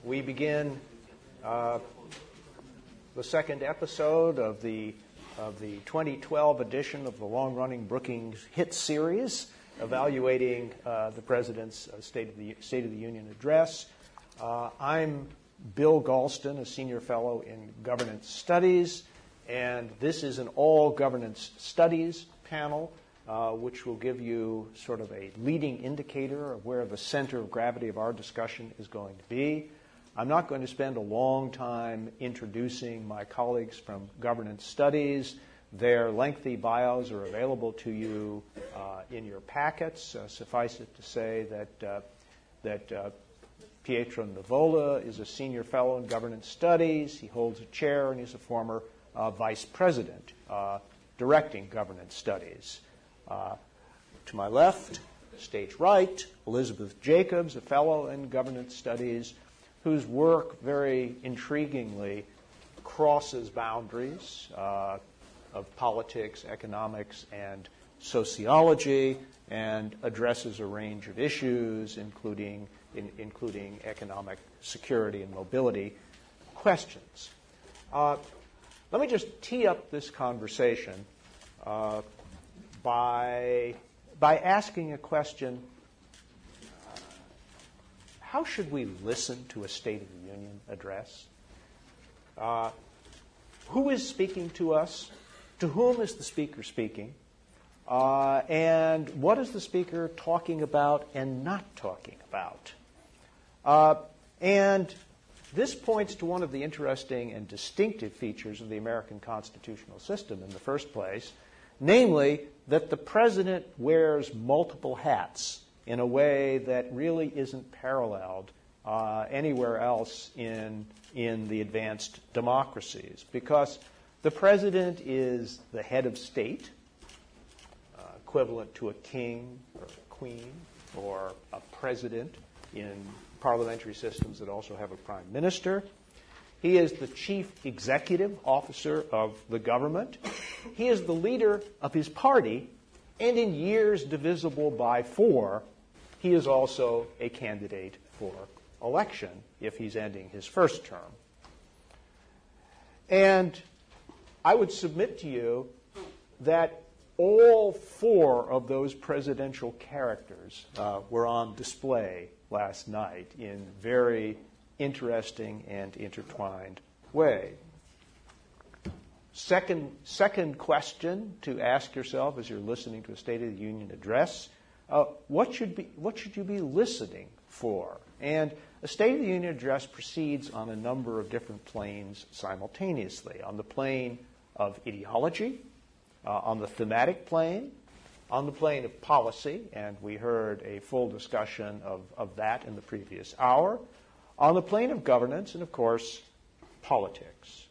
We begin the second episode of the 2012 edition of the long-running Brookings Hit Series, evaluating the President's State of the Union address. I'm Bill Galston, a senior fellow in governance studies, and this is an all governance studies panel, which will give you sort of a leading indicator of where the center of gravity of our discussion is going to be. I'm not going to spend a long time introducing my colleagues from governance studies. Their lengthy bios are available to you in your packets. Suffice it to say that Pietro Nivola is a senior fellow in governance studies. He holds a chair, and he's a former vice president directing governance studies. To my left, stage right, Elizabeth Jacobs, a fellow in governance studies, whose work very intriguingly crosses boundaries of politics, economics, and sociology, and addresses a range of issues, including economic security and mobility questions. Let me just tee up this conversation by asking a question: how should we listen to a State of the Union address? Who is speaking to us? To whom is the speaker speaking? And what is the speaker talking about and not talking about? And this points to one of the interesting and distinctive features of the American constitutional system in the first place, namely that the president wears multiple hats in a way that really isn't paralleled anywhere else in the advanced democracies, because the president is the head of state, equivalent to a king or a queen or a president in parliamentary systems that also have a prime minister. He is the chief executive officer of the government. He is the leader of his party, and in years divisible by 4, he is also a candidate for election if he's ending his first term. And I would submit to you that all 4 of those presidential characters were on display last night in very interesting and intertwined way. Second question to ask yourself as you're listening to a State of the Union address: what should you be listening for? And a State of the Union address proceeds on a number of different planes simultaneously: on the plane of ideology, on the thematic plane, on the plane of policy, and we heard a full discussion of that in the previous hour, on the plane of governance, and of course, politics.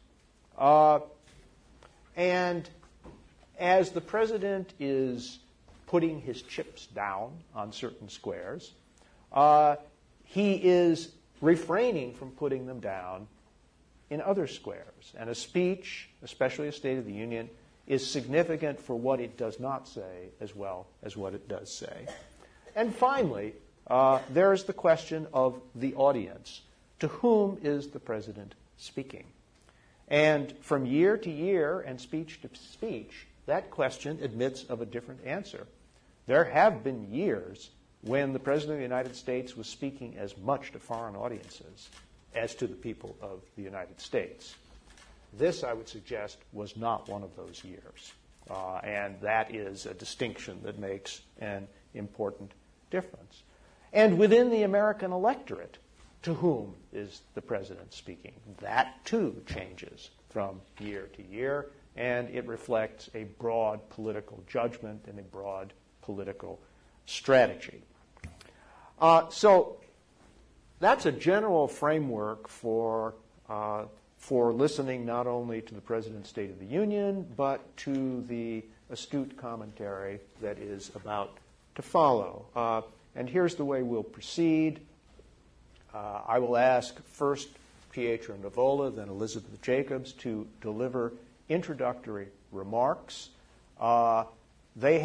And as the president is putting his chips down on certain squares, he is refraining from putting them down in other squares. And a speech, especially a State of the Union, is significant for what it does not say as well as what it does say. And finally, there is the question of the audience. To whom is the president speaking? And from year to year and speech to speech, that question admits of a different answer. There have been years when the President of the United States was speaking as much to foreign audiences as to the people of the United States. This, I would suggest, was not one of those years. And that is a distinction that makes an important difference. And within the American electorate, to whom is the president speaking? That, too, changes from year to year, and it reflects a broad political judgment and a broad political strategy. So that's a general framework for listening not only to the President's State of the Union, but to the astute commentary that is about to follow. And here's the way we'll proceed. I will ask first Pietro Nivola, then Elizabeth Jacobs to deliver introductory remarks. They have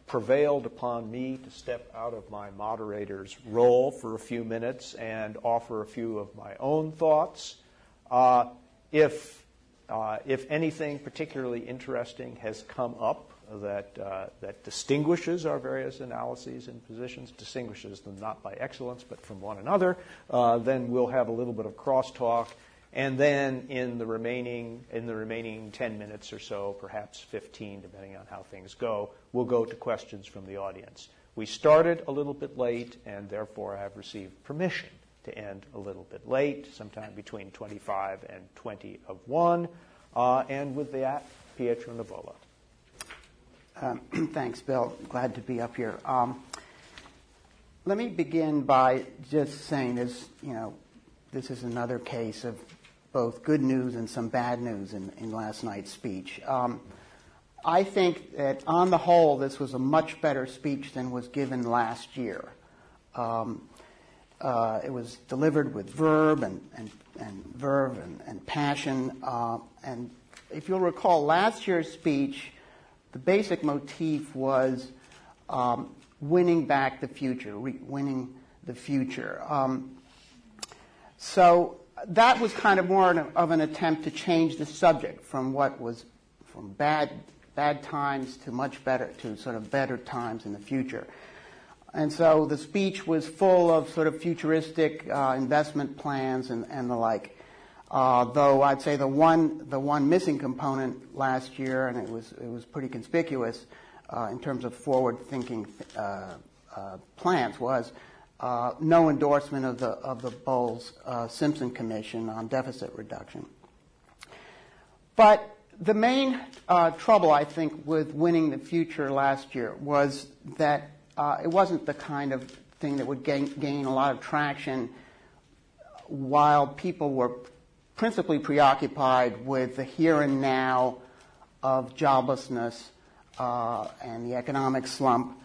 prevailed upon me to step out of my moderator's role for a few minutes and offer a few of my own thoughts. If anything particularly interesting has come up that distinguishes our various analyses and positions, distinguishes them not by excellence but from one another, then we'll have a little bit of crosstalk. And then in the remaining 10 minutes or so, perhaps 15, depending on how things go, we'll go to questions from the audience. We started a little bit late, and therefore I have received permission to end a little bit late, sometime between 25 and 20 of 1. And with that, Pietro Nivola. Thanks, Bill. Glad to be up here. Let me begin by just saying this is another case of both good news and some bad news in last night's speech. I think that on the whole, this was a much better speech than was given last year. It was delivered with verve and passion. And if you'll recall, last year's speech, the basic motif was winning back the future, winning the future. So that was kind of more of an attempt to change the subject from what was from bad times to much better, to sort of better times in the future. And so the speech was full of sort of futuristic investment plans and the like. Though I'd say the one missing component last year, and it was pretty conspicuous in terms of forward-thinking plans, was no endorsement of the Bowles-Simpson Commission on deficit reduction. But the main trouble, I think, with winning the future last year was that it wasn't the kind of thing that would gain a lot of traction while people were principally preoccupied with the here and now of joblessness and the economic slump.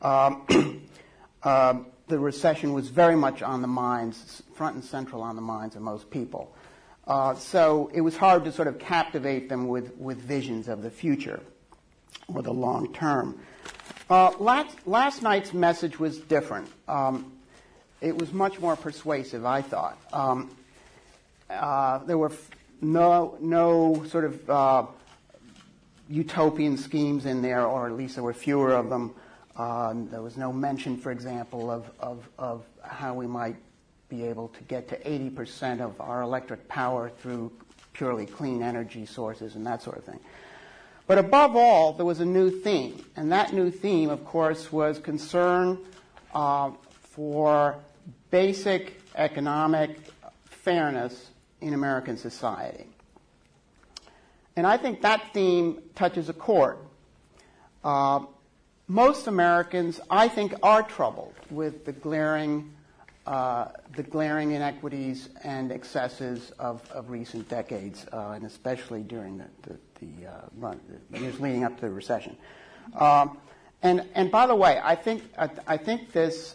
The recession was very much on the minds, front and central on the minds of most people. So it was hard to sort of captivate them with visions of the future or the long term. Last night's message was different. It was much more persuasive, I thought. There were no sort of utopian schemes in there, or at least there were fewer of them. There was no mention, for example, of how we might be able to get to 80% of our electric power through purely clean energy sources and that sort of thing. But above all, there was a new theme, and that new theme, of course, was concern for basic economic fairness in American society. And I think that theme touches a chord. Most Americans, I think, are troubled with the glaring inequities and excesses of recent decades, and especially during the years leading up to the recession. And by the way, I think this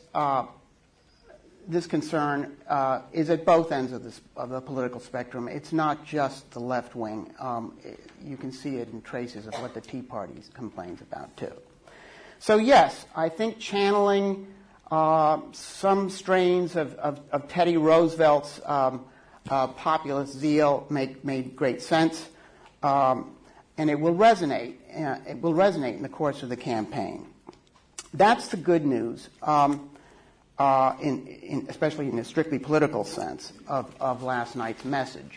concern is at both ends of the political spectrum. It's not just the left wing. You can see it in traces of what the Tea Party complains about too. So yes, I think channeling some strains of Teddy Roosevelt's populist zeal made great sense, and it will resonate. It will resonate in the course of the campaign. That's the good news, especially in a strictly political sense of last night's message.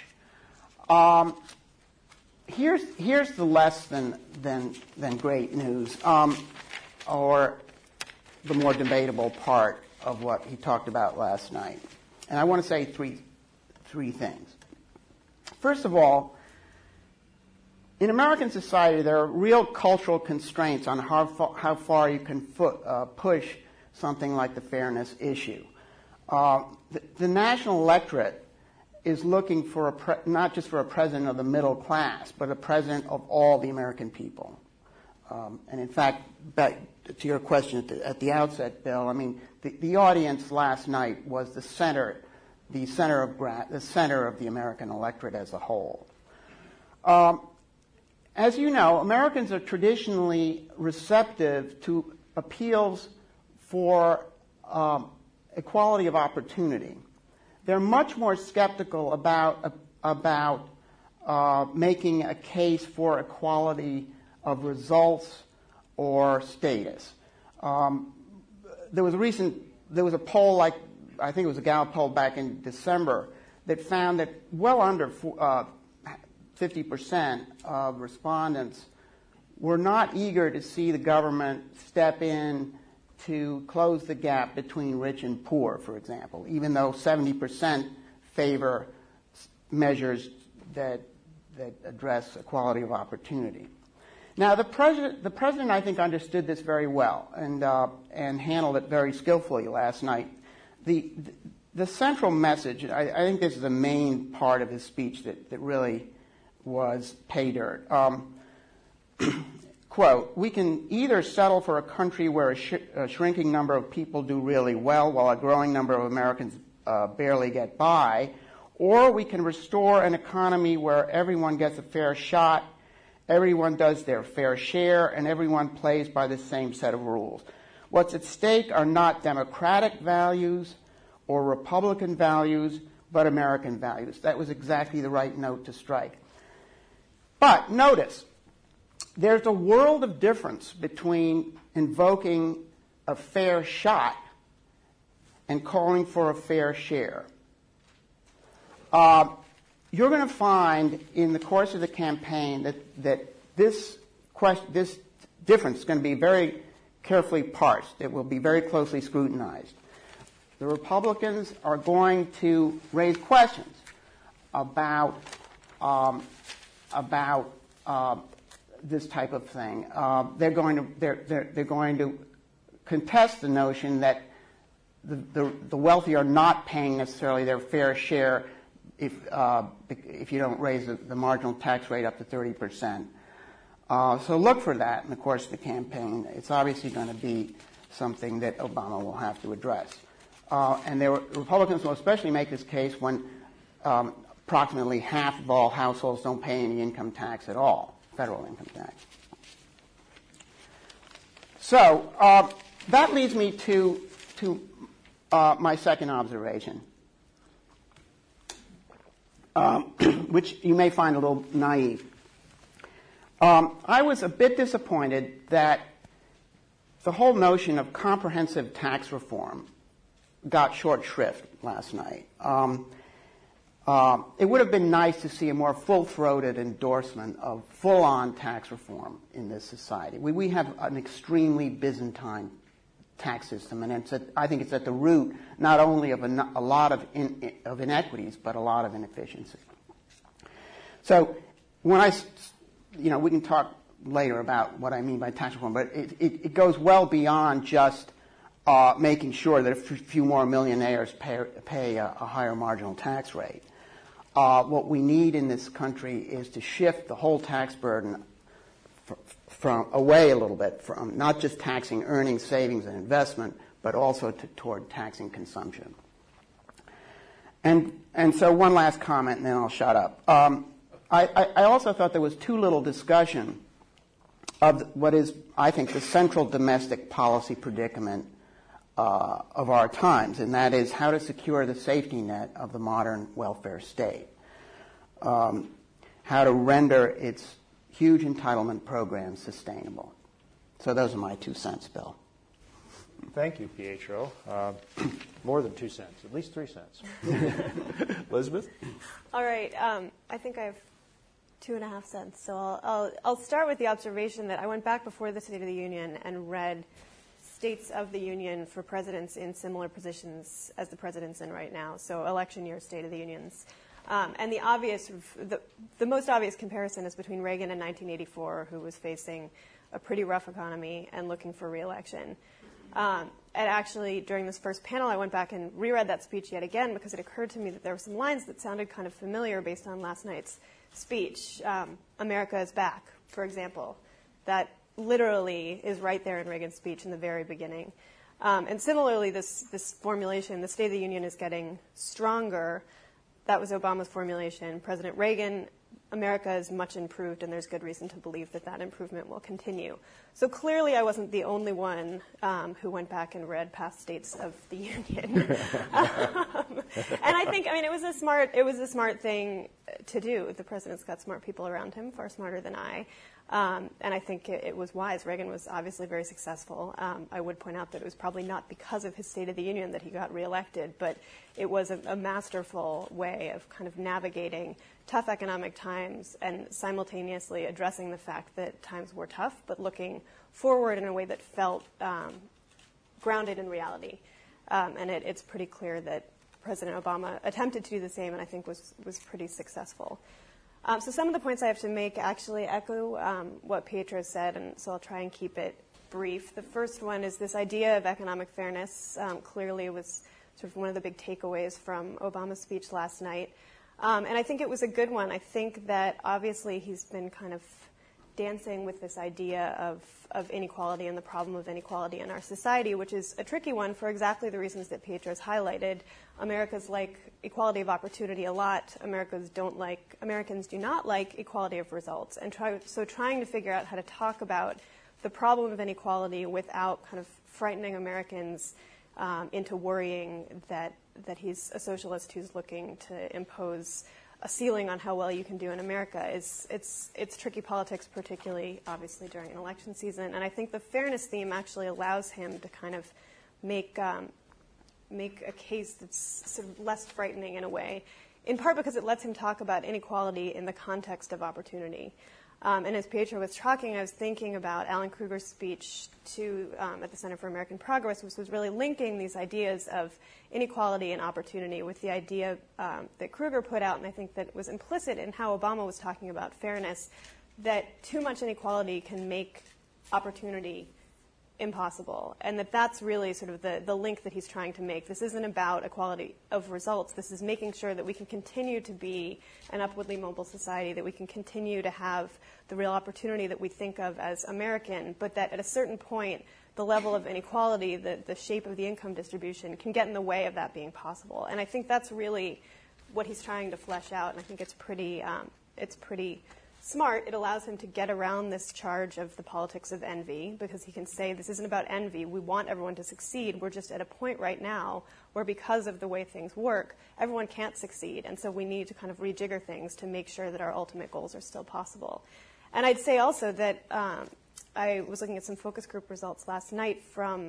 Here's the less than great news, or the more debatable part of what he talked about last night. And I want to say three things. First of all, in American society, there are real cultural constraints on how far you can push something like the fairness issue. The national electorate is looking for not just for a president of the middle class, but a president of all the American people. And in fact, back to your question at the outset, Bill, I mean, the audience last night was the center of the American electorate as a whole. As you know, Americans are traditionally receptive to appeals for equality of opportunity. They're much more skeptical about making a case for equality of results or status. There was a poll, like I think it was a Gallup poll back in December, that found that well under 50% of respondents were not eager to see the government step in to close the gap between rich and poor, for example, even though 70% favor measures that address equality of opportunity. Now, the president, I think, understood this very well and handled it very skillfully last night. The central message, I think this is the main part of his speech that really was pay dirt. Quote, "We can either settle for a country where a shrinking number of people do really well while a growing number of Americans barely get by, or we can restore an economy where everyone gets a fair shot, everyone does their fair share, and everyone plays by the same set of rules. What's at stake are not democratic values or Republican values, but American values." That was exactly the right note to strike. But notice, there's a world of difference between invoking a fair shot and calling for a fair share. You're going to find in the course of the campaign that this difference is going to be very carefully parsed. It will be very closely scrutinized. The Republicans are going to raise questions about this type of thing. They're going to contest the notion that the wealthy are not paying necessarily their fair share if you don't raise the marginal tax rate up to 30%. So look for that in the course of the campaign. It's obviously going to be something that Obama will have to address. And Republicans will especially make this case when approximately half of all households don't pay any income tax at all, federal income tax. So that leads me to my second observation, which you may find a little naive. I was a bit disappointed that the whole notion of comprehensive tax reform got short shrift last night. It would have been nice to see a more full-throated endorsement of full-on tax reform in this society. We have an extremely Byzantine tax system, and I think it's at the root not only of a lot of inequities, but a lot of inefficiency. So when we can talk later about what I mean by tax reform, but it goes well beyond just making sure that a few more millionaires pay a higher marginal tax rate. What we need in this country is to shift the whole tax burden away a little bit from not just taxing earnings, savings, and investment, but also toward taxing consumption. And so one last comment, and then I'll shut up. I also thought there was too little discussion of what is, I think, the central domestic policy predicament of our times, and that is how to secure the safety net of the modern welfare state, how to render its huge entitlement programs sustainable. So those are my 2 cents, Bill. Thank you, Pietro. More than 2 cents, at least 3 cents. Elizabeth? All right. I think I have 2.5 cents. So I'll start with the observation that I went back before the State of the Union and read States of the Union for presidents in similar positions as the president's in right now, so election year State of the Unions. And the most obvious comparison is between Reagan in 1984, who was facing a pretty rough economy and looking for re-election. And actually, during this first panel, I went back and reread that speech yet again because it occurred to me that there were some lines that sounded kind of familiar based on last night's speech. America is back, for example. That literally is right there in Reagan's speech in the very beginning. And similarly, this formulation, the State of the Union is getting stronger. That was Obama's formulation. President Reagan, America is much improved, and there's good reason to believe that that improvement will continue. So clearly I wasn't the only one who went back and read past States of the Union. And I think, it was a smart thing to do. The president's got smart people around him, far smarter than I. And I think it was wise. Reagan was obviously very successful. I would point out that it was probably not because of his State of the Union that he got reelected, but it was a masterful way of kind of navigating tough economic times and simultaneously addressing the fact that times were tough, but looking forward in a way that felt grounded in reality. And it's pretty clear that President Obama attempted to do the same and I think was pretty successful. So some of the points I have to make actually echo what Pietro said, and so I'll try and keep it brief. The first one is this idea of economic fairness clearly was sort of one of the big takeaways from Obama's speech last night. And I think it was a good one. I think that obviously he's been kind of dancing with this idea of inequality and the problem of inequality in our society, which is a tricky one for exactly the reasons that Pietro's highlighted. Americans like equality of opportunity a lot. Americans do not like equality of results. And trying to figure out how to talk about the problem of inequality without kind of frightening Americans into worrying that he's a socialist who's looking to impose a ceiling on how well you can do in America it's tricky politics, particularly obviously during an election season. And I think the fairness theme actually allows him to kind of make a case that's sort of less frightening in a way, in part because it lets him talk about inequality in the context of opportunity. And as Pietro was talking, I was thinking about Alan Kruger's speech at the Center for American Progress, which was really linking these ideas of inequality and opportunity with the idea that Kruger put out, and I think that was implicit in how Obama was talking about fairness, that too much inequality can make opportunity impossible, and that's really sort of the link that he's trying to make. This isn't about equality of results. This is making sure that we can continue to be an upwardly mobile society, that we can continue to have the real opportunity that we think of as American, but that at a certain point, the level of inequality, the shape of the income distribution can get in the way of that being possible. And I think that's really what he's trying to flesh out, and I think it's pretty smart. It allows him to get around this charge of the politics of envy, because he can say this isn't about envy. We want everyone to succeed. We're just at a point right now where because of the way things work, everyone can't succeed. And so we need to kind of rejigger things to make sure that our ultimate goals are still possible. And I'd say also that I was looking at some focus group results last night from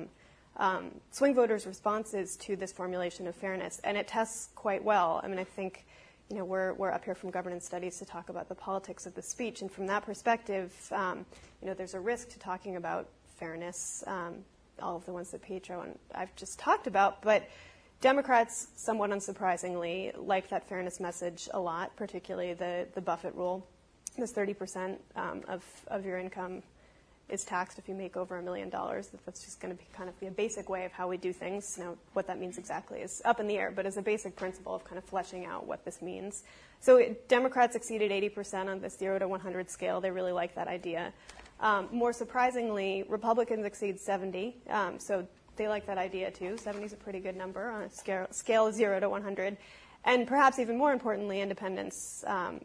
swing voters' responses to this formulation of fairness, and it tests quite well. I think we're up here from governance studies to talk about the politics of the speech, and from that perspective, there's a risk to talking about fairness, all of the ones that Pietro and I've just talked about, but Democrats, somewhat unsurprisingly, like that fairness message a lot, particularly the Buffett rule. This 30% of your income is taxed if you make over $1 million. That's just going to be kind of a basic way of how we do things. Now, what that means exactly is up in the air, but as a basic principle of kind of fleshing out what this means. So Democrats exceeded 80% on the 0 to 100 scale. They really like that idea. More surprisingly, Republicans exceed 70, so they like that idea too. 70 is a pretty good number on a scale of 0 to 100. And perhaps even more importantly, independents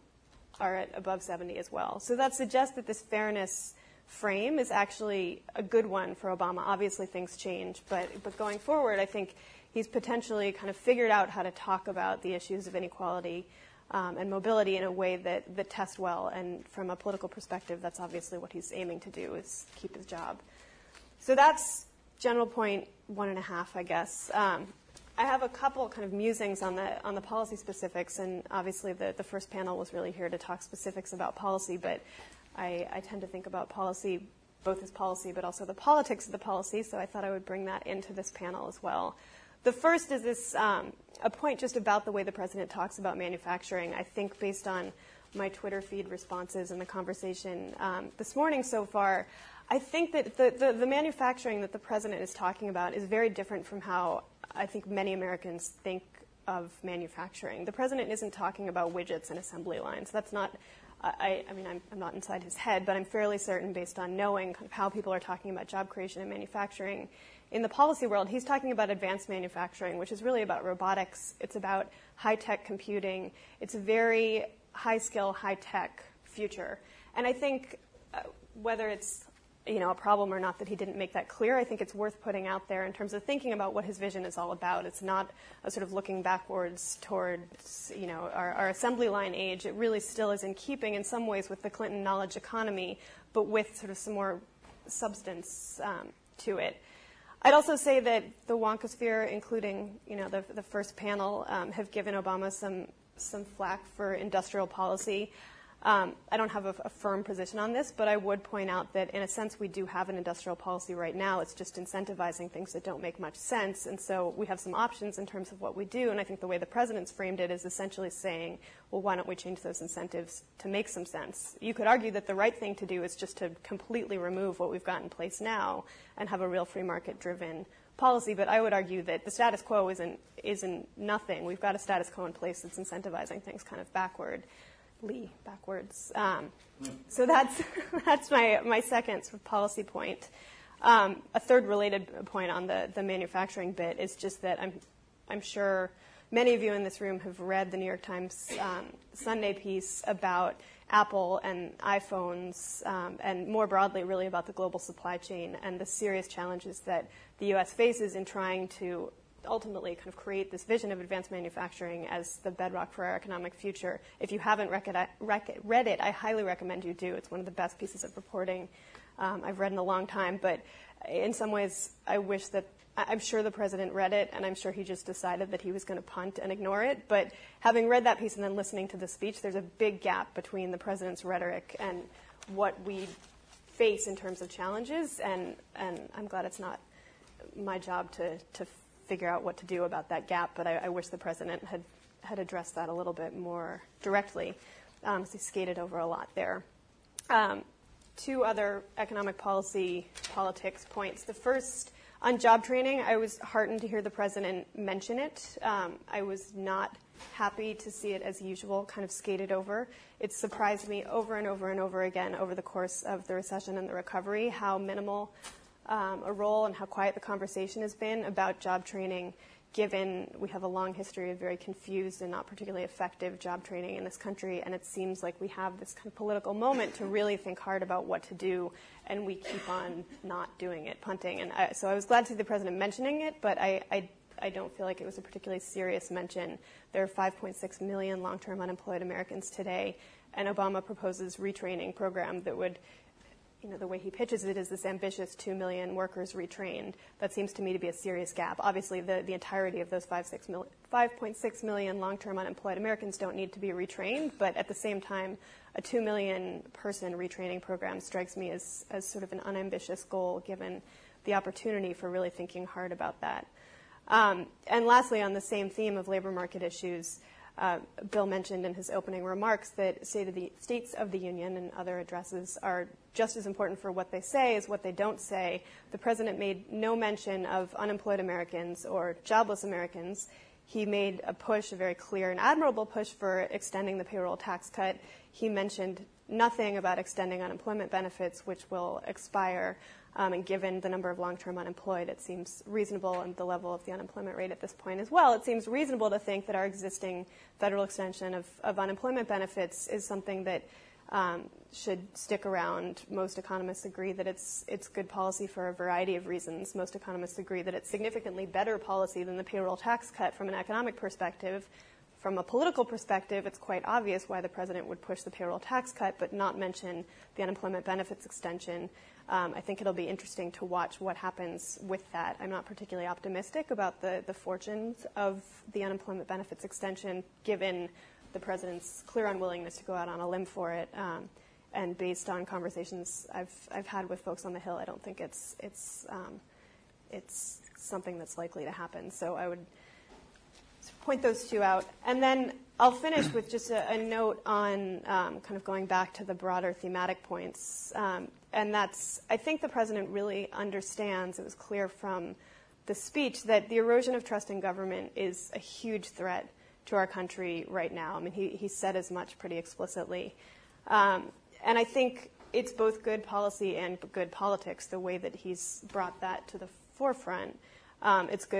are at above 70 as well. So that suggests that this fairness frame is actually a good one for Obama. Obviously, things change, but going forward, I think he's potentially kind of figured out how to talk about the issues of inequality and mobility in a way that tests well. And from a political perspective, that's obviously what he's aiming to do, is keep his job. So that's general point 1.5, I guess. I have a couple kind of musings on the policy specifics, and obviously the first panel was really here to talk specifics about policy, but I tend to think about policy both as policy but also the politics of the policy, so I thought I would bring that into this panel as well. The first is this a point just about the way the president talks about manufacturing. I think based on my Twitter feed responses and the conversation this morning so far, I think that the manufacturing that the president is talking about is very different from how I think many Americans think of manufacturing. The president isn't talking about widgets and assembly lines. That's not... I'm not inside his head, but I'm fairly certain, based on knowing kind of how people are talking about job creation and manufacturing in the policy world, he's talking about advanced manufacturing, which is really about robotics. It's about high-tech computing. It's a very high-skill, high-tech future. And I think whether it's a problem or not that he didn't make that clear. I think it's worth putting out there in terms of thinking about what his vision is all about. It's not a sort of looking backwards towards, our assembly line age. It really still is in keeping in some ways with the Clinton knowledge economy, but with sort of some more substance to it. I'd also say that the Wonkosphere, including, the first panel, have given Obama some flack for industrial policy. I don't have a firm position on this, but I would point out that in a sense we do have an industrial policy right now. It's just incentivizing things that don't make much sense. And so we have some options in terms of what we do. And I think the way the president's framed it is essentially saying, well, why don't we change those incentives to make some sense? You could argue that the right thing to do is just to completely remove what we've got in place now and have a real free market driven policy. But I would argue that the status quo isn't nothing. We've got a status quo in place that's incentivizing things kind of backwards. So that's my second sort of policy point. A third related point on the manufacturing bit is just that I'm sure many of you in this room have read the New York Times Sunday piece about Apple and iPhones, and more broadly really about the global supply chain and the serious challenges that the U.S. faces in trying to ultimately kind of create this vision of advanced manufacturing as the bedrock for our economic future. If you haven't read it, I highly recommend you do. It's one of the best pieces of reporting I've read in a long time. But in some ways, I'm sure the president read it, and I'm sure he just decided that he was going to punt and ignore it. But having read that piece and then listening to the speech, there's a big gap between the president's rhetoric and what we face in terms of challenges. And I'm glad it's not my job to figure out what to do about that gap, but I wish the president had addressed that a little bit more directly. He skated over a lot there. Two other economic politics points. The first, on job training, I was heartened to hear the president mention it. I was not happy to see it, as usual, kind of skated over. It surprised me over and over and over again over the course of the recession and the recovery how minimal a role and how quiet the conversation has been about job training, given we have a long history of very confused and not particularly effective job training in this country, and it seems like we have this kind of political moment to really think hard about what to do, and we keep on not doing it, punting. And so I was glad to see the president mentioning it, but I don't feel like it was a particularly serious mention. There are 5.6 million long-term unemployed Americans today, and Obama proposes retraining program that would, the way he pitches it is this ambitious 2 million workers retrained. That seems to me to be a serious gap. Obviously, the entirety of those 5.6 million long-term unemployed Americans don't need to be retrained, but at the same time, a 2 million person retraining program strikes me as sort of an unambitious goal, given the opportunity for really thinking hard about that. And lastly, on the same theme of labor market issues, Bill mentioned in his opening remarks that states of the union and other addresses are just as important for what they say as what they don't say. The president made no mention of unemployed Americans or jobless Americans. He made a very clear and admirable push for extending the payroll tax cut. He mentioned nothing about extending unemployment benefits, which will expire. And given the number of long-term unemployed, it seems reasonable, and the level of the unemployment rate at this point as well, it seems reasonable to think that our existing federal extension of unemployment benefits is something that should stick around. Most economists agree that it's good policy for a variety of reasons. Most economists agree that it's significantly better policy than the payroll tax cut from an economic perspective. From a political perspective, it's quite obvious why the president would push the payroll tax cut but not mention the unemployment benefits extension. I think it'll be interesting to watch what happens with that. I'm not particularly optimistic about the fortunes of the unemployment benefits extension, given the president's clear unwillingness to go out on a limb for it. And based on conversations I've had with folks on the Hill, I don't think it's something that's likely to happen. So I would point those two out. And then I'll finish with just a note on kind of going back to the broader thematic points. And that's, I think the president really understands, it was clear from the speech, that the erosion of trust in government is a huge threat to our country right now. I mean, he said as much pretty explicitly. And I think it's both good policy and good politics, the way that he's brought that to the forefront. It's good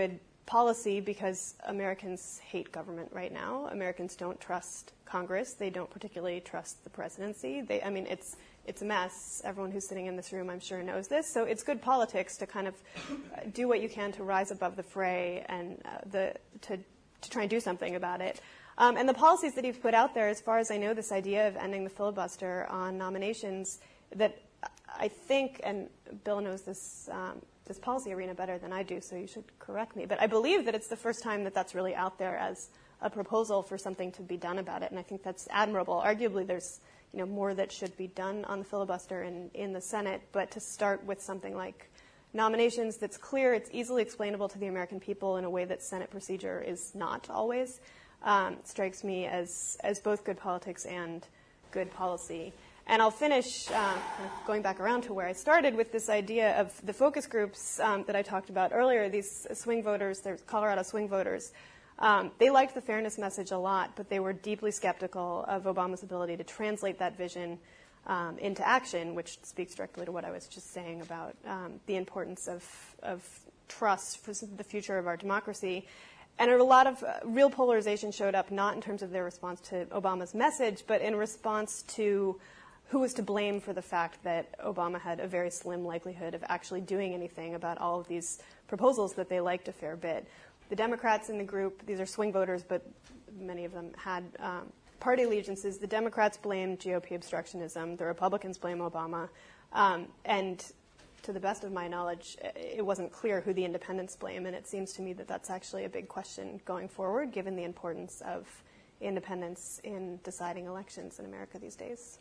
policy because Americans hate government right now. Americans don't trust Congress. They don't particularly trust the presidency. It's a mess. Everyone who's sitting in this room, I'm sure, knows this. So it's good politics to kind of do what you can to rise above the fray and to try and do something about it. And the policies that he's put out there, as far as I know, this idea of ending the filibuster on nominations, that I think, and Bill knows this policy arena better than I do, so you should correct me, but I believe that it's the first time that that's really out there as a proposal for something to be done about it, and I think that's admirable. Arguably, there's more that should be done on the filibuster in the Senate, but to start with something like nominations that's clear, it's easily explainable to the American people in a way that Senate procedure is not always, strikes me as both good politics and good policy. And I'll finish going back around to where I started with this idea of the focus groups that I talked about earlier, these swing voters, they're Colorado swing voters. They liked the fairness message a lot, but they were deeply skeptical of Obama's ability to translate that vision into action, which speaks directly to what I was just saying about the importance of trust for the future of our democracy. And a lot of real polarization showed up, not in terms of their response to Obama's message, but in response to who was to blame for the fact that Obama had a very slim likelihood of actually doing anything about all of these proposals that they liked a fair bit. The Democrats in the group, these are swing voters, but many of them had party allegiances. The Democrats blamed GOP obstructionism. The Republicans blame Obama. And to the best of my knowledge, it wasn't clear who the independents blame, and it seems to me that that's actually a big question going forward, given the importance of independence in deciding elections in America these days.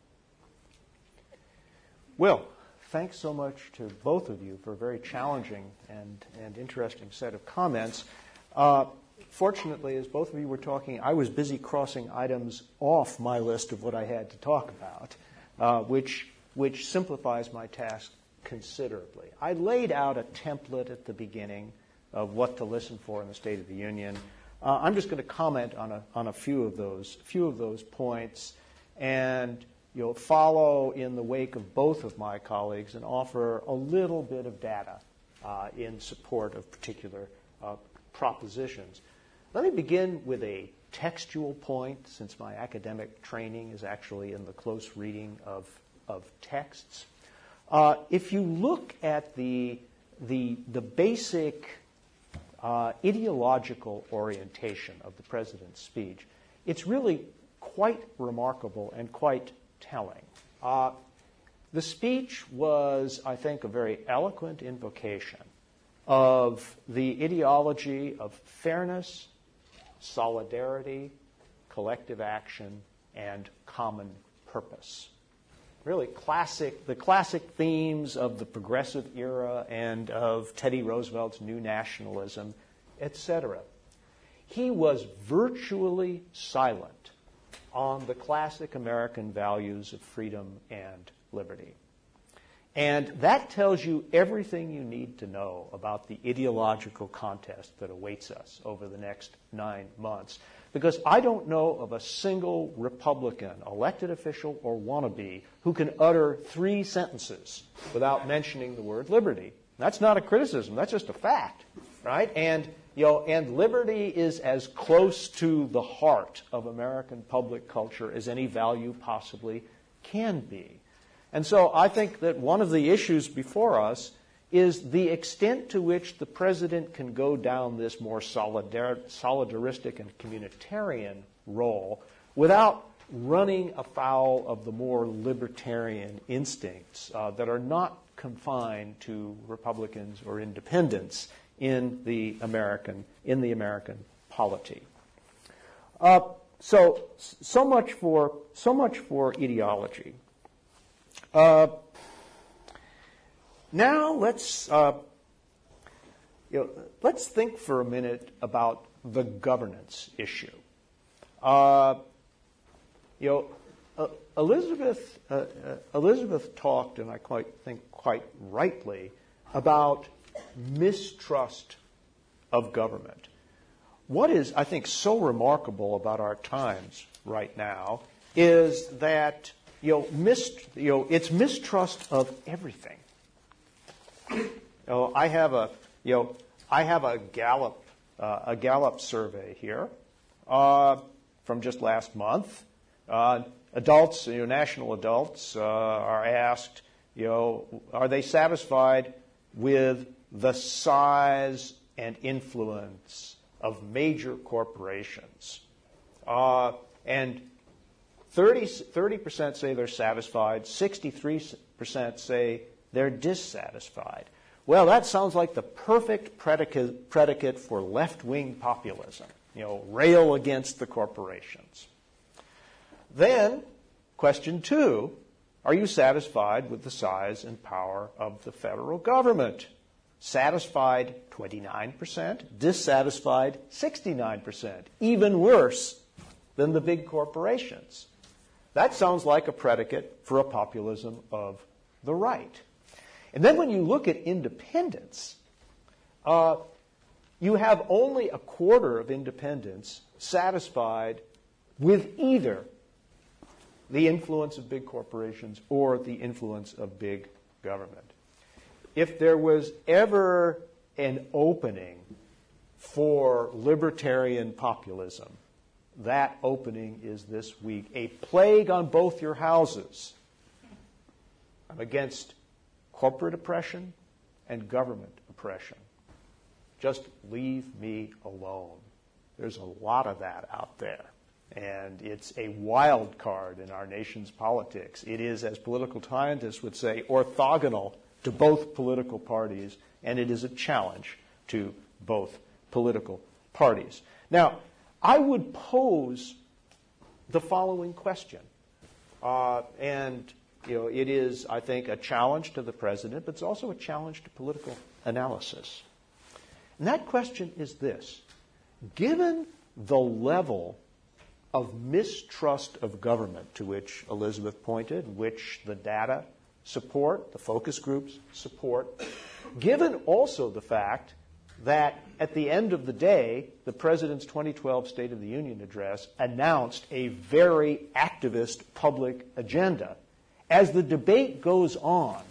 Well, thanks so much to both of you for a very challenging and interesting set of comments. Fortunately, as both of you were talking, I was busy crossing items off my list of what I had to talk about, which simplifies my task considerably. I laid out a template at the beginning of what to listen for in the State of the Union. I'm just going to comment on a few of those points, and follow in the wake of both of my colleagues and offer a little bit of data in support of particular propositions. Let me begin with a textual point, since my academic training is actually in the close reading of texts. If you look at the basic ideological orientation of the president's speech, it's really quite remarkable and quite telling. The speech was, I think, a very eloquent invocation of the ideology of fairness, solidarity, collective action, and common purpose. Really the classic themes of the progressive era and of Teddy Roosevelt's new nationalism, etc. He was virtually silent on the classic American values of freedom and liberty. And that tells you everything you need to know about the ideological contest that awaits us over the next 9 months. Because I don't know of a single Republican, elected official or wannabe, who can utter 3 sentences without mentioning the word liberty. That's not a criticism, that's just a fact, right? And liberty is as close to the heart of American public culture as any value possibly can be. And so I think that one of the issues before us is the extent to which the president can go down this more solidaristic and communitarian role without running afoul of the more libertarian instincts that are not confined to Republicans or independents in the American polity. So much for ideology. Now let's think for a minute about the governance issue. Elizabeth talked, and I think quite rightly, about mistrust of government. What is, I think, so remarkable about our times right now is that it's mistrust of everything. I have I have a Gallup survey here from just last month. Adults, national adults, are asked, are they satisfied with the size and influence of major corporations? And 30% say they're satisfied, 63% say they're dissatisfied. Well, that sounds like the perfect predicate for left-wing populism, rail against the corporations. Then, question 2, are you satisfied with the size and power of the federal government? Satisfied, 29%, dissatisfied, 69%, even worse than the big corporations. That sounds like a predicate for a populism of the right. And then when you look at independents, you have only a quarter of independents satisfied with either the influence of big corporations or the influence of big government. If there was ever an opening for libertarian populism, that opening is this week. A plague on both your houses. I'm against corporate oppression and government oppression. Just leave me alone. There's a lot of that out there. And it's a wild card in our nation's politics. It is, as political scientists would say, orthogonal to both political parties, and it is a challenge to both political parties. Now, I would pose the following question, and it is, I think, a challenge to the president, but it's also a challenge to political analysis. And that question is this: given the level of mistrust of government to which Elizabeth pointed, which the data support, the focus groups support, given also the fact that at the end of the day, the President's 2012 State of the Union address announced a very activist public agenda. As the debate goes on,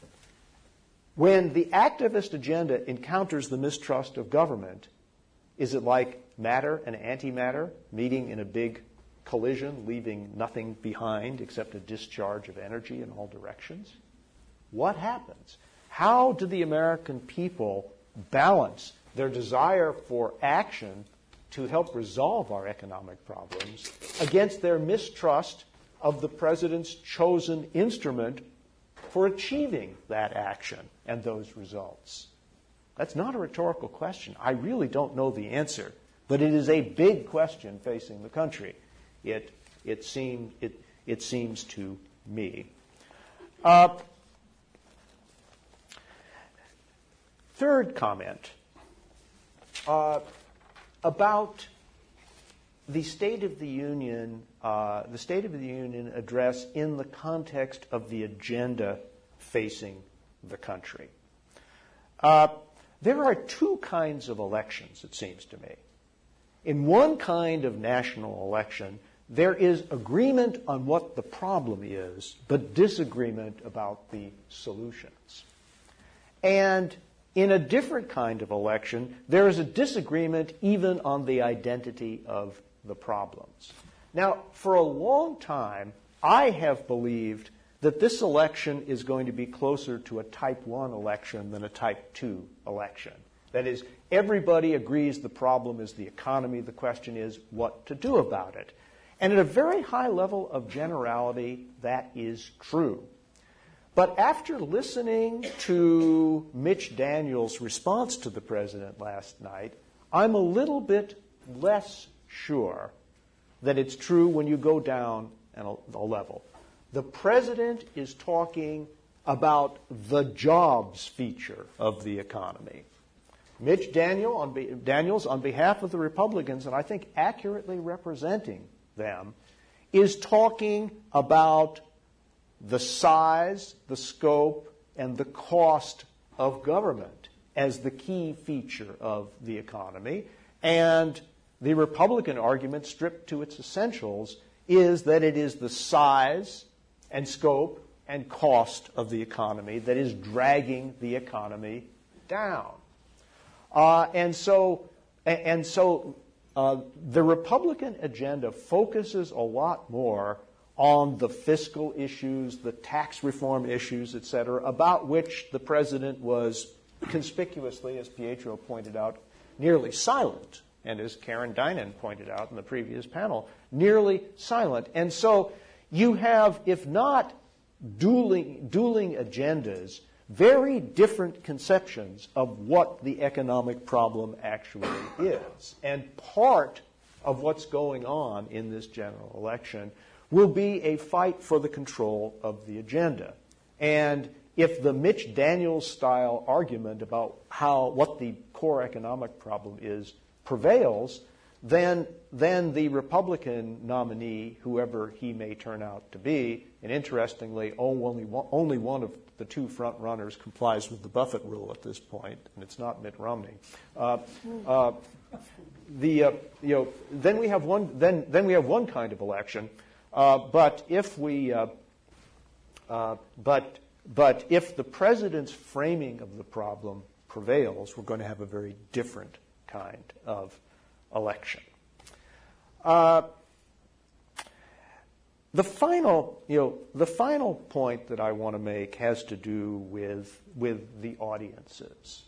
when the activist agenda encounters the mistrust of government, is it like matter and antimatter meeting in a big collision, leaving nothing behind except a discharge of energy in all directions? What happens? How do the American people balance their desire for action to help resolve our economic problems against their mistrust of the president's chosen instrument for achieving that action and those results? That's not a rhetorical question. I really don't know the answer, but it is a big question facing the country. It seems to me. Third comment about the State of the Union address in the context of the agenda facing the country. There are two kinds of elections, it seems to me. In one kind of national election, there is agreement on what the problem is, but disagreement about the solutions. And in a different kind of election, there is a disagreement even on the identity of the problems. Now, for a long time, I have believed that this election is going to be closer to a Type 1 election than a Type 2 election. That is, everybody agrees the problem is the economy. The question is what to do about it. And at a very high level of generality, that is true. But after listening to Mitch Daniels' response to the president last night, I'm a little bit less sure that it's true when you go down a level. The president is talking about the jobs feature of the economy. Mitch Daniels, on behalf of the Republicans, and I think accurately representing them, is talking about the size, the scope, and the cost of government as the key feature of the economy. And the Republican argument, stripped to its essentials, is that it is the size and scope and cost of the economy that is dragging the economy down. And so the Republican agenda focuses a lot more on the fiscal issues, the tax reform issues, et cetera, about which the president was conspicuously, as Pietro pointed out, nearly silent, and as Karen Dinan pointed out in the previous panel, nearly silent. And so you have, if not dueling agendas, very different conceptions of what the economic problem actually is. And part of what's going on in this general election will be a fight for the control of the agenda. And if the Mitch Daniels style argument about what the core economic problem is prevails, then the Republican nominee, whoever he may turn out to be, and interestingly, only one of the two front runners complies with the Buffett rule at this point, and it's not Mitt Romney. Then we have one kind of election. But if the president's framing of the problem prevails, we're going to have a very different kind of election. The final point that I want to make has to do with the audiences.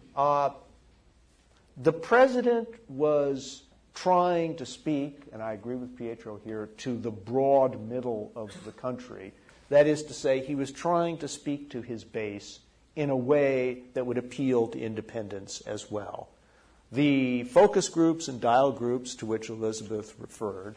The president was trying to speak, and I agree with Pietro here, to the broad middle of the country. That is to say, he was trying to speak to his base in a way that would appeal to independents as well. The focus groups and dial groups to which Elizabeth referred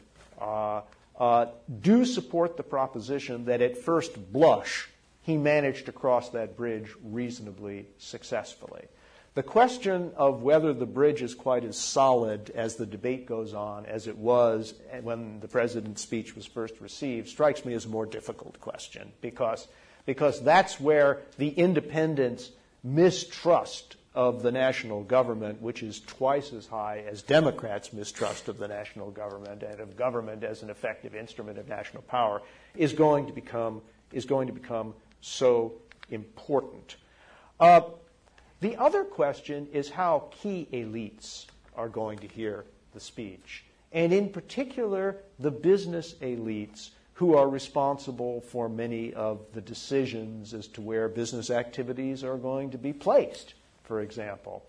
do support the proposition that at first blush he managed to cross that bridge reasonably successfully. The question of whether the bridge is quite as solid as the debate goes on as it was when the president's speech was first received strikes me as a more difficult question because that's where the independents' mistrust of the national government, which is twice as high as Democrats' mistrust of the national government and of government as an effective instrument of national power, is going to become so important. The other question is how key elites are going to hear the speech, and in particular, the business elites who are responsible for many of the decisions as to where business activities are going to be placed, for example.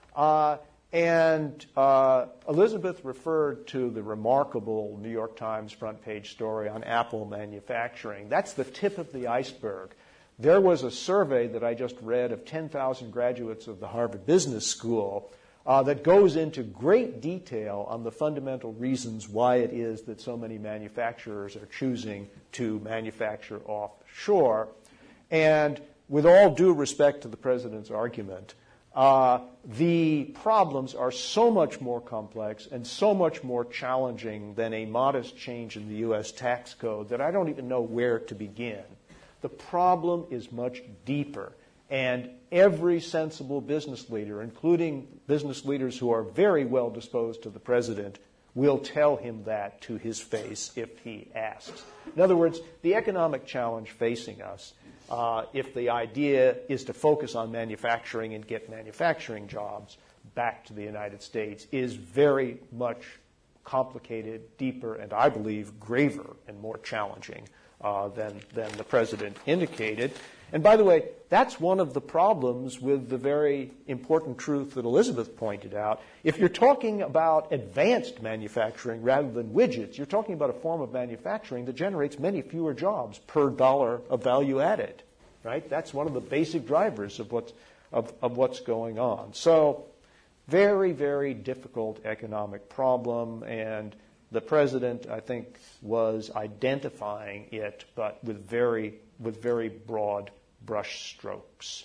Elizabeth referred to the remarkable New York Times front page story on Apple manufacturing. That's the tip of the iceberg. There was a survey that I just read of 10,000 graduates of the Harvard Business School that goes into great detail on the fundamental reasons why it is that so many manufacturers are choosing to manufacture offshore. And with all due respect to the president's argument, the problems are so much more complex and so much more challenging than a modest change in the U.S. tax code that I don't even know where to begin. The problem is much deeper, and every sensible business leader, including business leaders who are very well disposed to the president, will tell him that to his face if he asks. In other words, the economic challenge facing us, if the idea is to focus on manufacturing and get manufacturing jobs back to the United States, is very much complicated, deeper, and I believe graver and more challenging than the president indicated. And by the way, that's one of the problems with the very important truth that Elizabeth pointed out. If you're talking about advanced manufacturing rather than widgets, you're talking about a form of manufacturing that generates many fewer jobs per dollar of value added, right? That's one of the basic drivers of what's going on. So very, very difficult economic problem, and the president, I think, was identifying it, but with very broad brush strokes.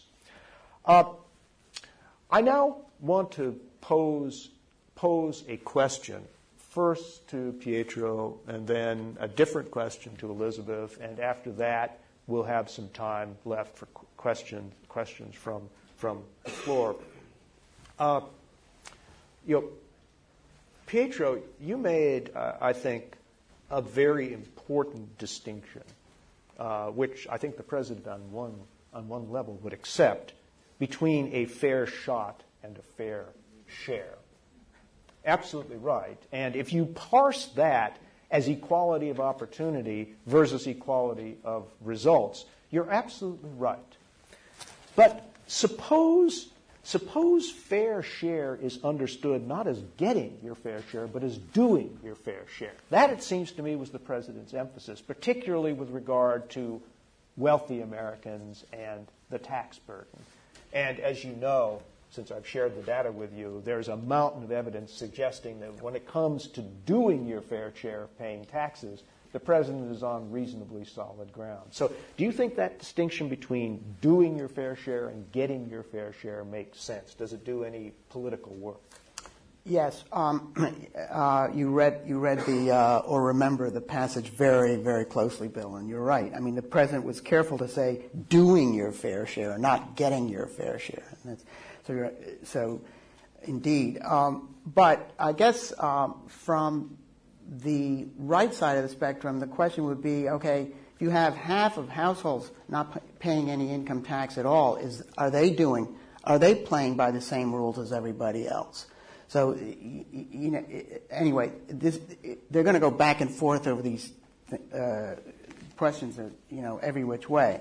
I now want to pose a question, first to Pietro, and then a different question to Elizabeth, and after that, we'll have some time left for questions from the floor. Pietro, you made, I think, a very important distinction, which I think the president on one level would accept, between a fair shot and a fair share. Absolutely right. And if you parse that as equality of opportunity versus equality of results, you're absolutely right. But suppose fair share is understood not as getting your fair share, but as doing your fair share. That, it seems to me, was the president's emphasis, particularly with regard to wealthy Americans and the tax burden. And as you know, since I've shared the data with you, there's a mountain of evidence suggesting that when it comes to doing your fair share of paying taxes, the president is on reasonably solid ground. So do you think that distinction between doing your fair share and getting your fair share makes sense? Does it do any political work? Yes. You read the or remember the passage very, very closely, Bill, and you're right. I mean, the president was careful to say doing your fair share, not getting your fair share. So indeed. But I guess from the right side of the spectrum, the question would be, okay, if you have half of households not paying any income tax at all, are they playing by the same rules as everybody else? So, anyway, they're going to go back and forth over these questions, every which way.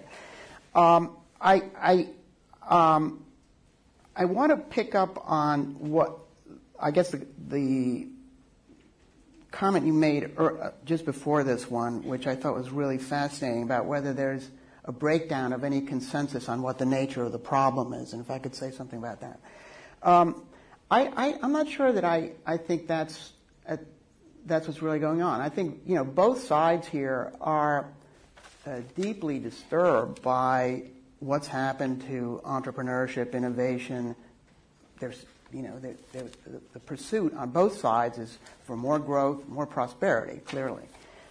I want to pick up on what I guess the comment you made just before this one, which I thought was really fascinating, about whether there's a breakdown of any consensus on what the nature of the problem is, and if I could say something about that. I'm not sure that I think that's what's really going on. I think both sides here are deeply disturbed by what's happened to entrepreneurship, innovation. There's the pursuit on both sides is for more growth, more prosperity, clearly.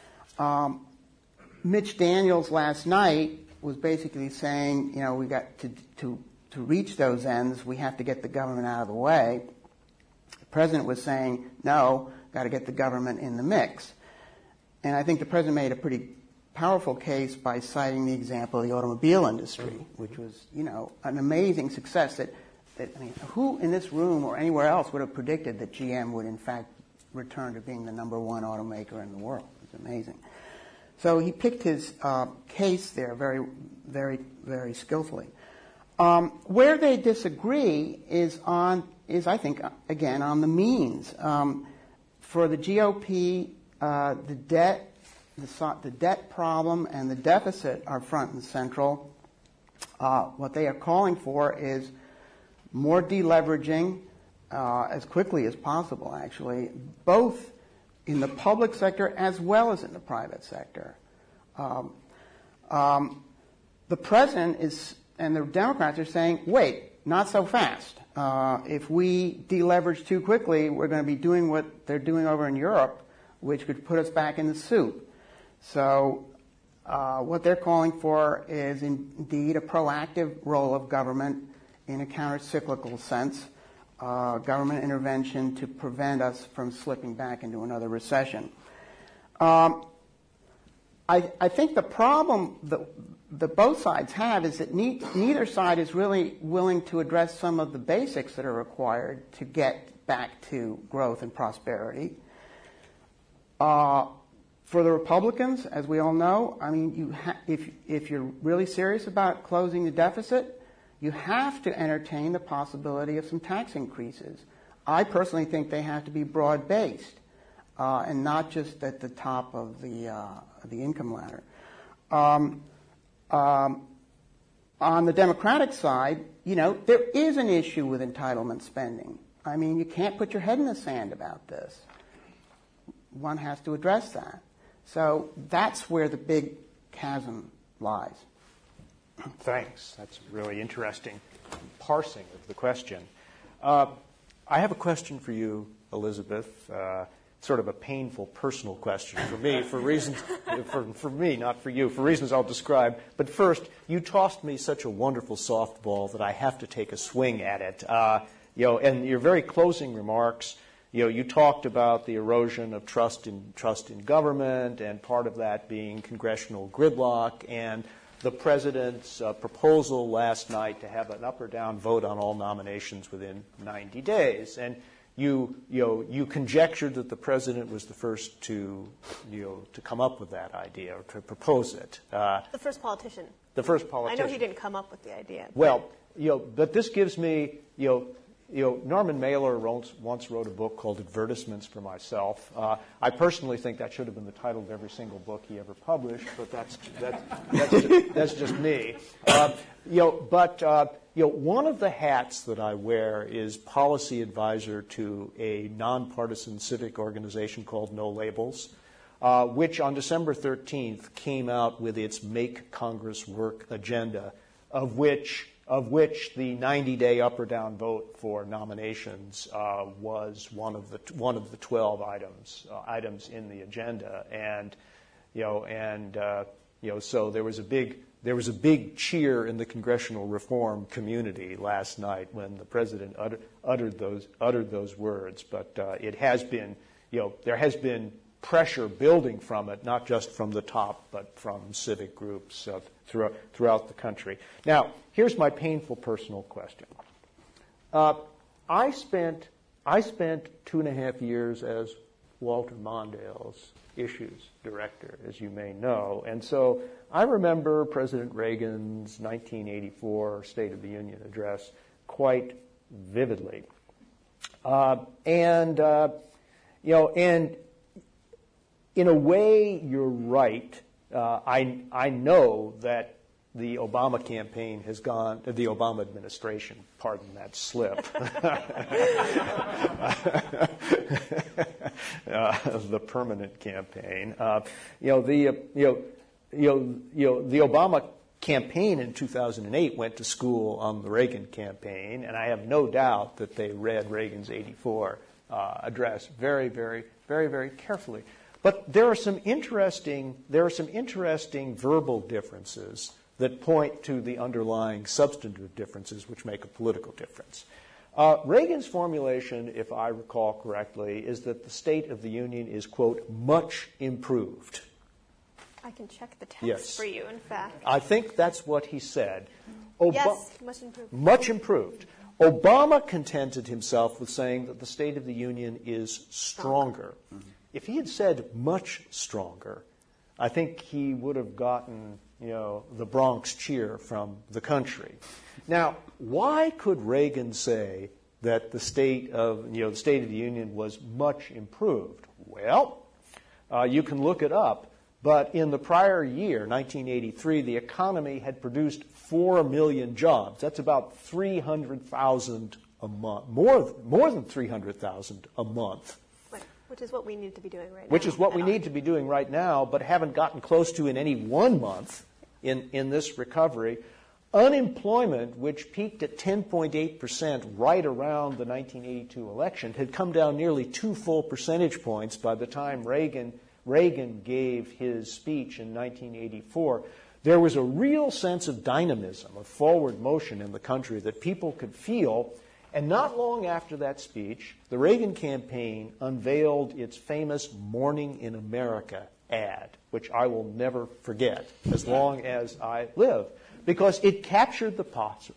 Mitch Daniels last night was basically saying, we got to reach those ends, we have to get the government out of the way. The president was saying, no, got to get the government in the mix. And I think the president made a pretty powerful case by citing the example of the automobile industry, which was, an amazing success who in this room or anywhere else would have predicted that GM would in fact return to being the number one automaker in the world? It's amazing. So he picked his case there very, very, very skillfully. Where they disagree is I think, again, on the means. For the GOP, the debt problem and the deficit are front and central. What they are calling for is more deleveraging as quickly as possible, actually, both in the public sector as well as in the private sector. The president and the Democrats are saying, wait, not so fast. If we deleverage too quickly, we're going to be doing what they're doing over in Europe, which could put us back in the soup. So what they're calling for is indeed a proactive role of government in a counter-cyclical sense, government intervention to prevent us from slipping back into another recession. I think the problem that both sides have is that neither side is really willing to address some of the basics that are required to get back to growth and prosperity. For the Republicans, as we all know, I mean, if you're really serious about closing the deficit, you have to entertain the possibility of some tax increases. I personally think they have to be broad-based and not just at the top of the income ladder. On the Democratic side, there is an issue with entitlement spending. I mean, you can't put your head in the sand about this. One has to address that. So that's where the big chasm lies. Thanks. That's really interesting parsing of the question. I have a question for you, Elizabeth. Sort of a painful personal question for me, for reasons for me, not for you, for reasons I'll describe. But first, you tossed me such a wonderful softball that I have to take a swing at it. In your very closing remarks, you talked about the erosion of trust in government, and part of that being congressional gridlock, and the president's proposal last night to have an up or down vote on all nominations within 90 days. And you conjectured that the president was the first to come up with that idea or to propose it. The first politician. The first politician. I know he didn't come up with the idea. Well, but this gives me, Norman Mailer once wrote a book called Advertisements for Myself. I personally think that should have been the title of every single book he ever published, but that's just me. One of the hats that I wear is policy advisor to a nonpartisan civic organization called No Labels, which on December 13th came out with its Make Congress Work agenda, of which the 90-day up or down vote for nominations was one of the 12 items in the agenda, so there was a big cheer in the congressional reform community last night when the president uttered those words. But it has been, there has been pressure building from it, not just from the top, but from civic groups throughout the country. Now, here's my painful personal question. I spent 2.5 years as Walter Mondale's issues director, as you may know, and so I remember President Reagan's 1984 State of the Union address quite vividly, and in a way, you're right. I know that the Obama campaign has gone, the Obama administration, pardon that slip, the permanent campaign. The Obama campaign in 2008 went to school on the Reagan campaign, and I have no doubt that they read Reagan's 84 address very, very, very, very carefully. But there are some interesting verbal differences that point to the underlying substantive differences which make a political difference. Reagan's formulation, if I recall correctly, is that the State of the Union is, quote, much improved. I can check the text Yes. for you, in fact. I think that's what he said. Yes, much improved. Much improved. Obama contented himself with saying that the State of the Union is stronger. Mm-hmm. If he had said much stronger, I think he would have gotten, the Bronx cheer from the country. Now, why could Reagan say that the State of the Union was much improved? Well, you can look it up, but in the prior year, 1983, the economy had produced 4 million jobs. That's about 300,000 a month, more than 300,000 a month. Which is what we need to be doing right now. Which is what we need to be doing right now, but haven't gotten close to in any 1 month in this recovery. Unemployment, which peaked at 10.8% right around the 1982 election, had come down nearly 2 full percentage points by the time Reagan gave his speech in 1984. There was a real sense of dynamism, of forward motion in the country that people could feel. And not long after that speech, the Reagan campaign unveiled its famous Morning in America ad, which I will never forget as long as I live, because it captured the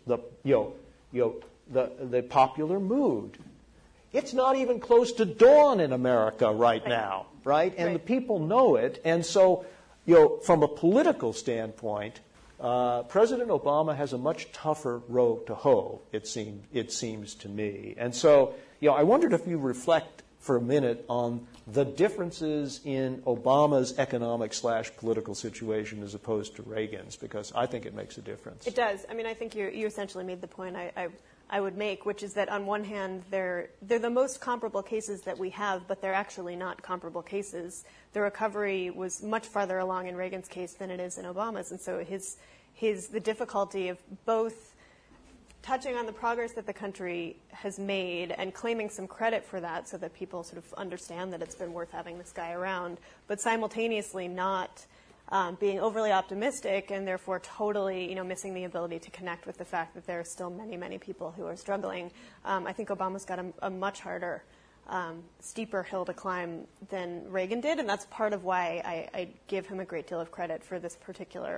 popular mood. It's not even close to dawn in America right now, right? And the people know it. And so, from a political standpoint, President Obama has a much tougher row to hoe, it seems to me. And so, I wondered if you reflect for a minute on the differences in Obama's economic/political situation as opposed to Reagan's, because I think it makes a difference. It does. I mean, I think you essentially made the point I would make, which is that on one hand, they're the most comparable cases that we have, but they're actually not comparable cases. The recovery was much farther along in Reagan's case than it is in Obama's, and so the difficulty of both touching on the progress that the country has made and claiming some credit for that so that people sort of understand that it's been worth having this guy around, but simultaneously not being overly optimistic and therefore totally, missing the ability to connect with the fact that there are still many, many people who are struggling. I think Obama's got a much harder, steeper hill to climb than Reagan did, and that's part of why I give him a great deal of credit for this particular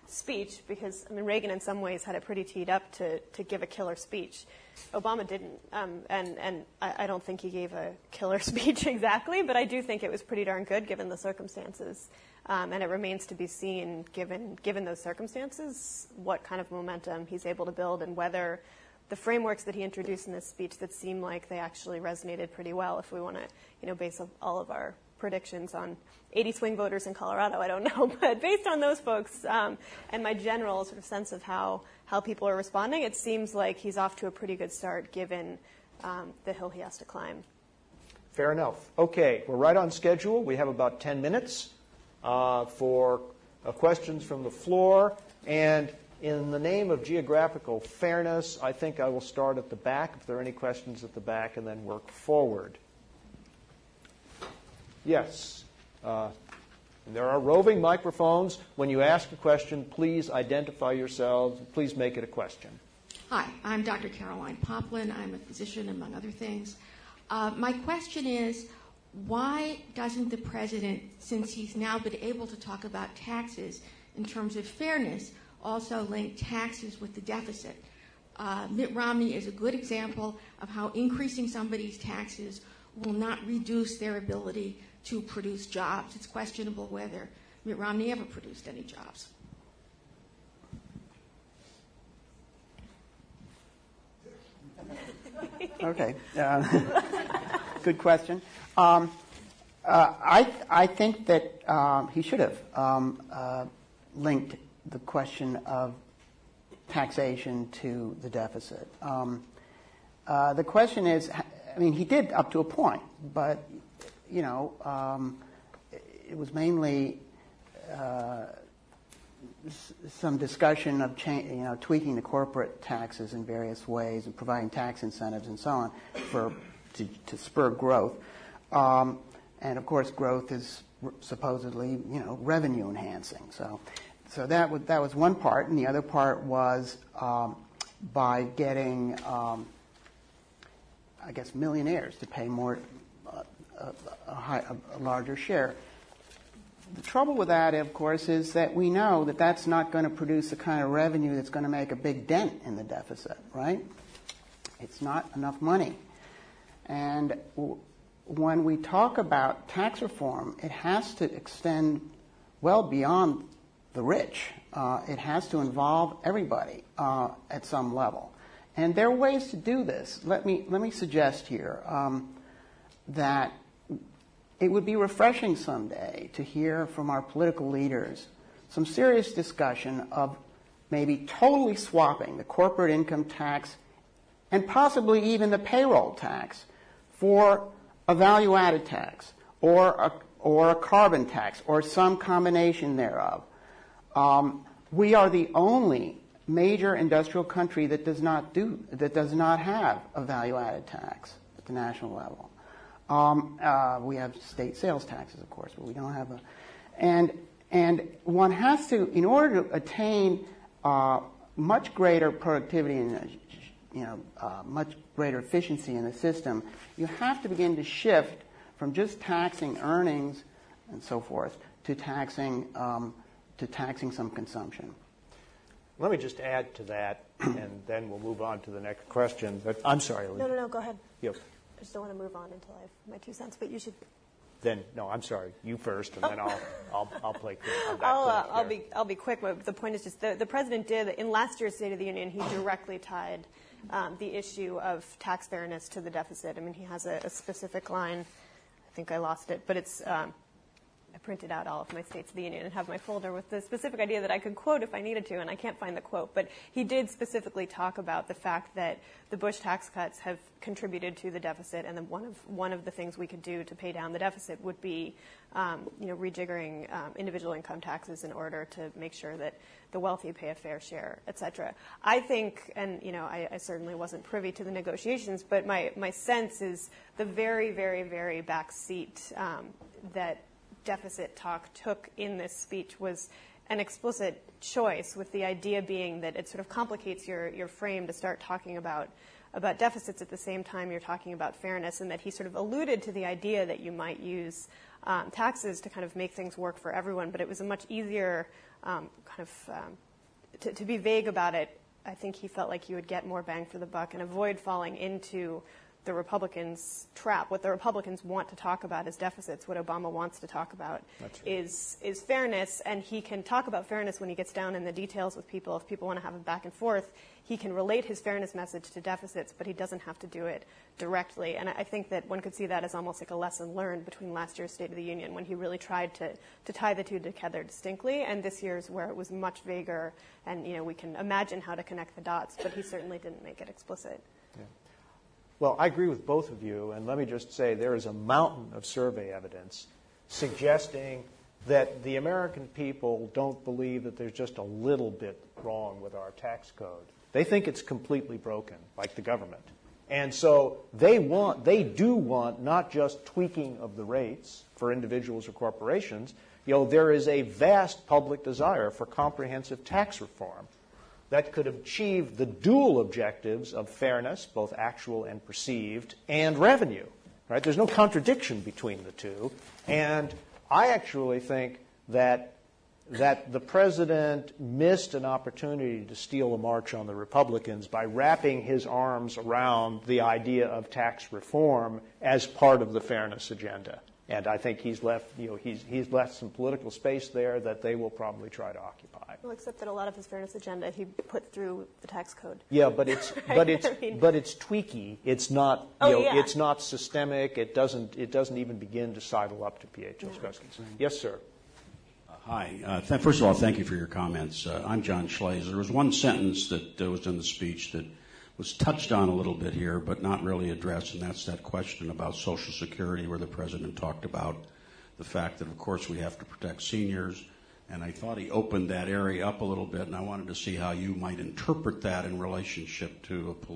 speech, because I mean Reagan in some ways had it pretty teed up to give a killer speech. Obama didn't, and I don't think he gave a killer speech exactly, but I do think it was pretty darn good given the circumstances. And it remains to be seen, given those circumstances, what kind of momentum he's able to build and whether the frameworks that he introduced in this speech that seem like they actually resonated pretty well, if we want to, base all of our predictions on 80 swing voters in Colorado, I don't know. But based on those folks and my general sort of sense of how people are responding, it seems like he's off to a pretty good start given the hill he has to climb. Fair enough. Okay, we're right on schedule. We have about 10 minutes for questions from the floor. And in the name of geographical fairness, I think I will start at the back, if there are any questions at the back, and then work forward. Yes. And there are roving microphones. When you ask a question, please identify yourselves. Please make it a question. Hi, I'm Dr. Caroline Poplin. I'm a physician, among other things. My question is, why doesn't the president, since he's now been able to talk about taxes in terms of fairness, also link taxes with the deficit? Mitt Romney is a good example of how increasing somebody's taxes will not reduce their ability to produce jobs. It's questionable whether Mitt Romney ever produced any jobs. Okay. Good question. I think that he should have linked the question of taxation to the deficit. The question is, I mean, he did up to a point, but, it was mainly some discussion of tweaking the corporate taxes in various ways and providing tax incentives and so on to spur growth. And of course, growth is supposedly revenue enhancing. So that was one part, and the other part was by getting millionaires to pay more a larger share. The trouble with that, of course, is that we know that that's not going to produce the kind of revenue that's going to make a big dent in the deficit, right? It's not enough money. And when we talk about tax reform, it has to extend well beyond the rich. It has to involve everybody at some level. And there are ways to do this. Let me suggest here that it would be refreshing someday to hear from our political leaders some serious discussion of maybe totally swapping the corporate income tax and possibly even the payroll tax for a value-added tax or a carbon tax or some combination thereof. We are the only major industrial country that does not have a value-added tax at the national level. We have state sales taxes, of course, but we don't have and one has to, in order to attain much greater productivity and much greater efficiency in the system, you have to begin to shift from just taxing earnings and so forth to taxing some consumption. Let me just add to that, and then we'll move on to the next question. But I'm sorry, Lee. No, go ahead. Yep. I just don't want to move on until I have my 2 cents, but you should. Then no, I'm sorry. You first, and then I'll play. I'll be quick. But the point is just the president did in last year's State of the Union. He directly tied the issue of tax fairness to the deficit. I mean, he has a specific line. I think I lost it, but it's. I printed out all of my States of the Union and have my folder with the specific idea that I could quote if I needed to, and I can't find the quote. But he did specifically talk about the fact that the Bush tax cuts have contributed to the deficit, and then one of the things we could do to pay down the deficit would be, rejiggering individual income taxes in order to make sure that the wealthy pay a fair share, et cetera. I think, and I certainly wasn't privy to the negotiations, but my sense is the very, very, very back seat that deficit talk took in this speech was an explicit choice, with the idea being that it sort of complicates your frame to start talking about about deficits at the same time you're talking about fairness, and that he sort of alluded to the idea that you might use taxes to kind of make things work for everyone, but it was a much easier to be vague about it. I think he felt like you would get more bang for the buck and avoid falling into the Republicans' trap. What the Republicans want to talk about is deficits. What Obama wants to talk about is fairness, and he can talk about fairness when he gets down in the details with people. If people want to have a back and forth, he can relate his fairness message to deficits, but he doesn't have to do it directly. And I think that one could see that as almost like a lesson learned between last year's State of the Union, when he really tried to tie the two together distinctly, and this year's where it was much vaguer, and we can imagine how to connect the dots, but he certainly didn't make it explicit. Yeah. Well, I agree with both of you, and let me just say there is a mountain of survey evidence suggesting that the American people don't believe that there's just a little bit wrong with our tax code. They think it's completely broken, like the government. And so they do want not just tweaking of the rates for individuals or corporations. There is a vast public desire for comprehensive tax reform that could achieve the dual objectives of fairness, both actual and perceived, and revenue. Right? There's no contradiction between the two. And I actually think that the president missed an opportunity to steal a march on the Republicans by wrapping his arms around the idea of tax reform as part of the fairness agenda. And I think he's left some political space there that they will probably try to occupy. Well, except that a lot of his fairness agenda he put through the tax code. Yeah, but it's but it's tweaky. It's not it's not systemic. It doesn't even begin to sidle up to Pietro Skoski. Yes, sir. Hi. First of all, thank you for your comments. I'm John Schlazer. There was one sentence that was in the speech that was touched on a little bit here, but not really addressed, and that's that question about Social Security, where the president talked about the fact that, of course, we have to protect seniors. And I thought he opened that area up a little bit, and I wanted to see how you might interpret that in relationship to a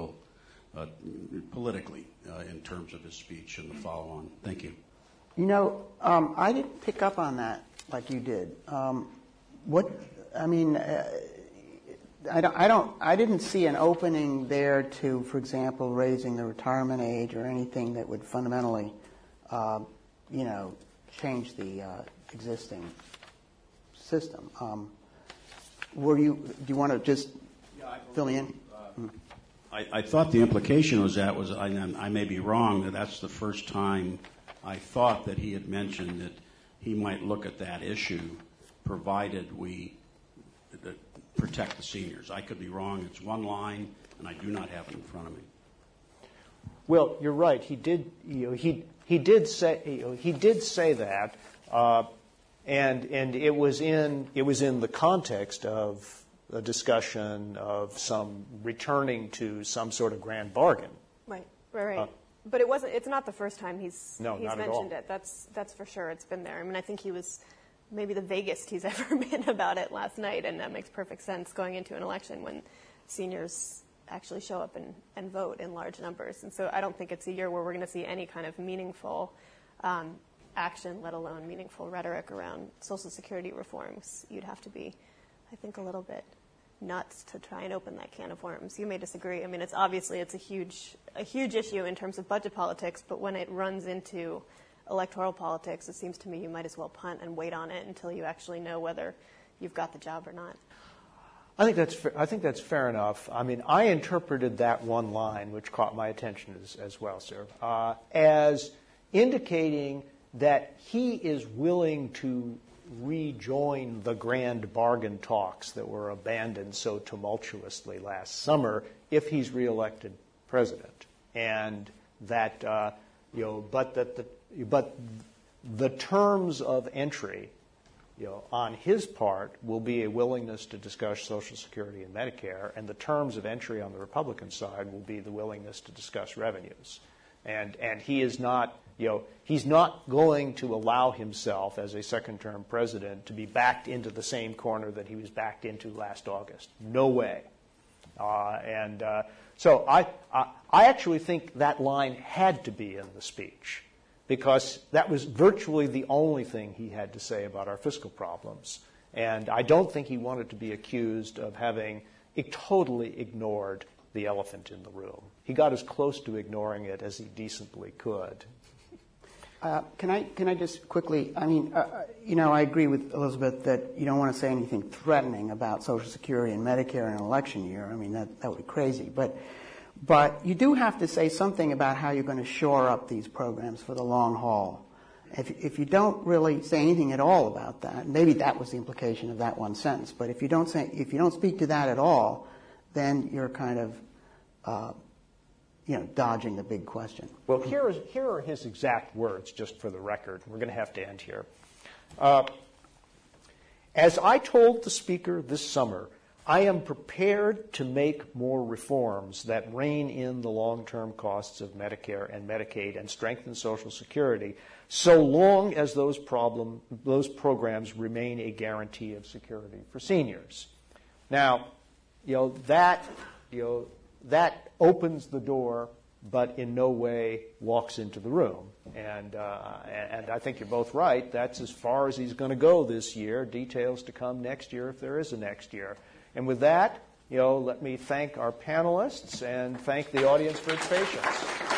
politically, in terms of his speech and the follow-on. Thank you. I didn't pick up on that like you did. I didn't see an opening there to, for example, raising the retirement age or anything that would fundamentally, change the existing system. Do you want to just fill me in? I thought the implication was I may be wrong, that's the first time I thought that he had mentioned that he might look at that issue, provided we protect the seniors. I could be wrong. It's one line, and I do not have it in front of me. Well, you're right. He did. He did say that, and it was in the context of a discussion of some returning to some sort of grand bargain. Right. But it wasn't. It's not the first time he's mentioned it. That's for sure. It's been there. I mean, I think he was maybe the vaguest he's ever been about it last night, and that makes perfect sense going into an election when seniors actually show up and vote in large numbers. And so I don't think it's a year where we're going to see any kind of meaningful action, let alone meaningful rhetoric around Social Security reforms. You'd have to be, I think, a little bit nuts to try and open that can of worms. You may disagree. I mean, it's a huge issue in terms of budget politics, but when it runs into electoral politics, it seems to me you might as well punt and wait on it until you actually know whether you've got the job or not. I think that's fair enough. I mean, I interpreted that one line, which caught my attention as well, sir, as indicating that he is willing to rejoin the grand bargain talks that were abandoned so tumultuously last summer if he's reelected president, and that but the terms of entry, on his part will be a willingness to discuss Social Security and Medicare, and the terms of entry on the Republican side will be the willingness to discuss revenues. And he is not, he's not going to allow himself as a second-term president to be backed into the same corner that he was backed into last August. No way. So I actually think that line had to be in the speech, because that was virtually the only thing he had to say about our fiscal problems. And I don't think he wanted to be accused of having totally ignored the elephant in the room. he got as close to ignoring it as he decently could. Can I just quickly, I agree with Elizabeth that you don't want to say anything threatening about Social Security and Medicare in an election year. I mean, that would be crazy. But you do have to say something about how you're going to shore up these programs for the long haul. If you don't really say anything at all about that, maybe that was the implication of that one sentence, but if you don't speak to that at all, then you're kind of dodging the big question. Well, here are his exact words, just for the record. We're going to have to end here. As I told the Speaker this summer, I am prepared to make more reforms that rein in the long-term costs of Medicare and Medicaid and strengthen Social Security, so long as those programs remain a guarantee of security for seniors. Now, that opens the door, but in no way walks into the room. And I think you're both right. That's as far as he's going to go this year. Details to come next year if there is a next year. And with that, let me thank our panelists and thank the audience for its patience.